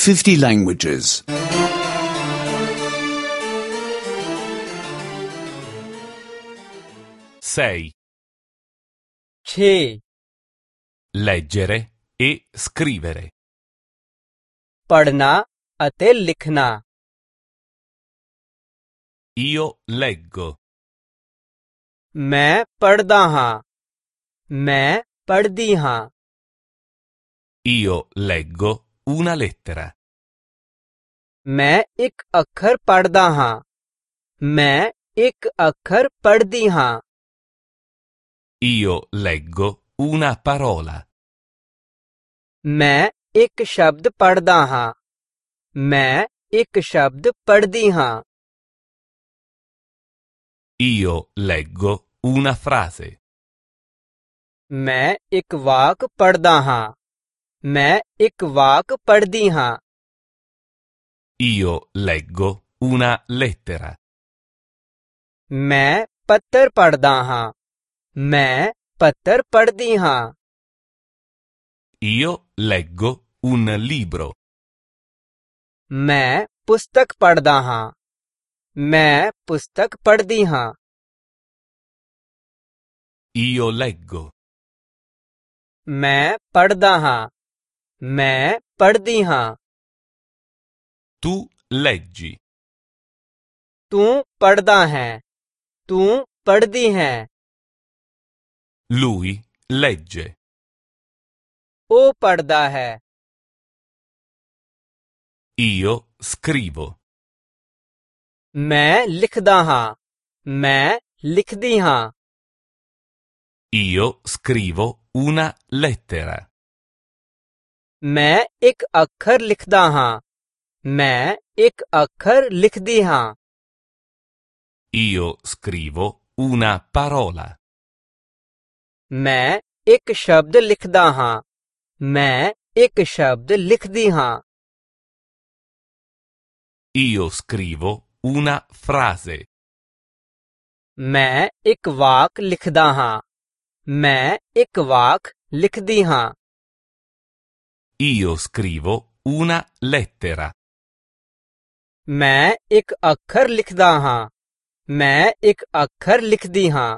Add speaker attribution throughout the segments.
Speaker 1: 50 languages.
Speaker 2: 6.
Speaker 3: 6.
Speaker 2: Leggere e scrivere.
Speaker 3: पढ़ना ਅਤੇ ਲਿਖਣਾ।
Speaker 2: Io leggo.
Speaker 3: ਮੈਂ ਪੜ੍ਹਦਾ ਹਾਂ। ਮੈਂ ਪੜ੍ਹਦੀ ਹਾਂ।
Speaker 2: Io leggo una lettera.
Speaker 3: ਮੈਂ ਇੱਕ ਅੱਖਰ ਪੜ੍ਹਦਾ ਹਾਂ। ਮੈਂ ਇੱਕ ਅੱਖਰ ਪੜ੍ਹਦੀ ਹਾਂ।
Speaker 2: Io leggo una parola.
Speaker 3: ਮੈਂ ਇੱਕ ਸ਼ਬਦ ਪੜ੍ਹਦਾ ਹਾਂ। ਮੈਂ ਇੱਕ ਸ਼ਬਦ ਪੜ੍ਹਦੀ ਹਾਂ।
Speaker 2: Io leggo una frase.
Speaker 3: ਮੈਂ ਇੱਕ ਵਾਕ ਪੜ੍ਹਦਾ ਹਾਂ। ਮੈਂ ਇੱਕ ਵਾਕ ਪੜ੍ਹਦੀ ਹਾਂ।
Speaker 2: Io leggo una lettera.
Speaker 3: ਮੈਂ ਪੱਤਰ ਪੜ੍ਹਦਾ ਹਾਂ। ਮੈਂ ਪੱਤਰ ਪੜ੍ਹਦੀ ਹਾਂ।
Speaker 2: Io leggo un libro.
Speaker 3: ਮੈਂ ਪੁਸਤਕ ਪੜ੍ਹਦਾ ਹਾਂ। ਮੈਂ ਪੁਸਤਕ ਪੜ੍ਹਦੀ ਹਾਂ।
Speaker 2: Io leggo.
Speaker 3: ਮੈਂ ਪੜ੍ਹਦਾ ਹਾਂ। ਮੈਂ ਪੜ੍ਹਦੀ ਹਾਂ।
Speaker 2: Tu leggi.
Speaker 3: ਤੂੰ ਪੜ੍ਹਦਾ ਹੈ। ਤੂੰ ਪੜ੍ਹਦੀ ਹੈ।
Speaker 2: Lui legge.
Speaker 3: ਉਹ ਪੜ੍ਹਦਾ ਹੈ।
Speaker 2: Io scrivo.
Speaker 3: ਮੈਂ ਲਿਖਦਾ ਹਾਂ। ਮੈਂ ਲਿਖਦੀ ਹਾਂ।
Speaker 2: Io scrivo una lettera.
Speaker 3: ਮੈਂ ਇੱਕ ਅੱਖਰ ਲਿਖਦਾ ਹਾਂ। ਮੈਂ ਇੱਕ ਅੱਖਰ ਲਿਖਦੀ ਹਾਂ।
Speaker 2: Io scrivo una parola.
Speaker 3: ਮੈਂ ਇੱਕ ਸ਼ਬਦ ਲਿਖਦਾ ਹਾਂ। ਮੈਂ ਇੱਕ ਸ਼ਬਦ ਲਿਖਦੀ ਹਾਂ।
Speaker 2: Io scrivo una frase.
Speaker 3: ਮੈਂ ਇੱਕ ਵਾਕ ਲਿਖਦਾ ਹਾਂ। ਮੈਂ ਇੱਕ ਵਾਕ ਲਿਖਦੀ ਹਾਂ।
Speaker 2: Io scrivo una lettera.
Speaker 3: ਮੈਂ ਇੱਕ ਅੱਖਰ ਲਿਖਦਾ ਹਾਂ। ਮੈਂ ਇੱਕ ਅੱਖਰ ਲਿਖਦੀ ਹਾਂ।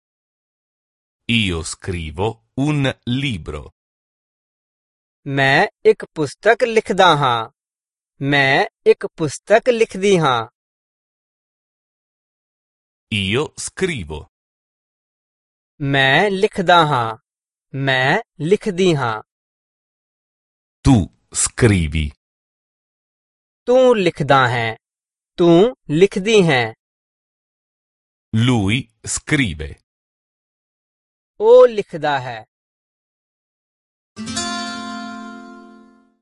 Speaker 2: Io scrivo un libro.
Speaker 3: ਮੈਂ ਇੱਕ ਪੁਸਤਕ ਲਿਖਦਾ ਹਾਂ। ਮੈਂ ਇੱਕ ਪੁਸਤਕ ਲਿਖਦੀ ਹਾਂ।
Speaker 2: Io scrivo.
Speaker 3: ਮੈਂ ਲਿਖਦਾ ਹਾਂ। ਮੈਂ ਲਿਖਦੀ ਹਾਂ।
Speaker 2: Tu scrivi.
Speaker 3: ਤੂੰ ਲਿਖਦਾ ਹੈ। ਤੂੰ ਲਿਖਦੀ ਹੈ।
Speaker 2: Lui scrive.
Speaker 3: ਉਹ ਲਿਖਦਾ ਹੈ।